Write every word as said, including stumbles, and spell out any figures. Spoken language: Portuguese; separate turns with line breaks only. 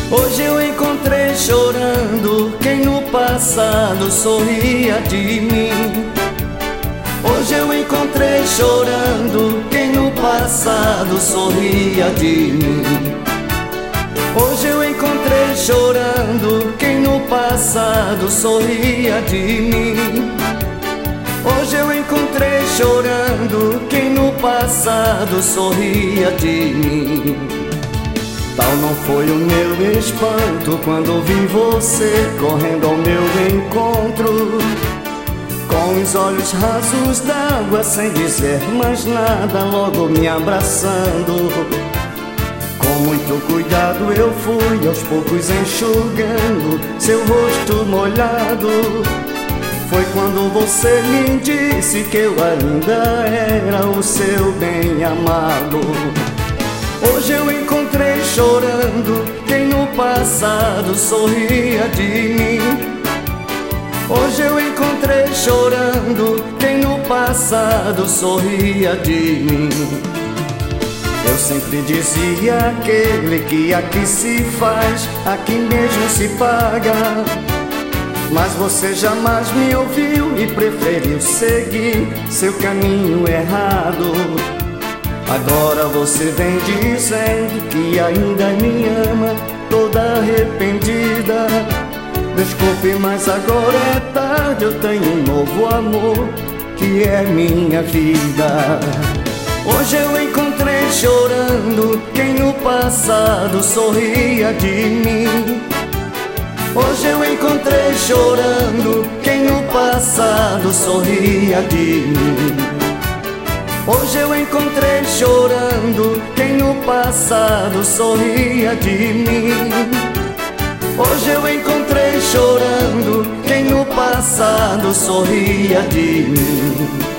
Hoje eu encontrei chorando quem no passado sorria de mim. Hoje eu encontrei chorando quem no passado sorria de mim. Hoje eu encontrei chorando quem no passado sorria de mim. Hoje eu encontrei chorando quem no passado sorria de mim. Tal não foi o meu espanto quando ouvi você correndo ao meu encontro, com os olhos rasos d'água, sem dizer mais nada, logo me abraçando. Com muito cuidado eu fui aos poucos enxugando seu rosto molhado. Foi quando você me disse que eu ainda era o seu bem amado. Hoje eu encontrei chorando quem no passado sorria de mim. Hoje eu encontrei chorando quem no passado sorria de mim. Eu sempre dizia aquele que aqui se faz, aqui mesmo se paga. Mas você jamais me ouviu e preferiu seguir seu caminho errado. Agora você vem dizendo que ainda me ama, toda arrependida. Desculpe, mas agora é tarde, eu tenho um novo amor, que é minha vida. Hoje eu encontrei chorando quem no passado sorria de mim. Hoje eu encontrei chorando quem no passado sorria de mim. Hoje eu encontrei chorando quem no passado sorria de mim. Hoje eu encontrei chorando quem no passado sorria de mim.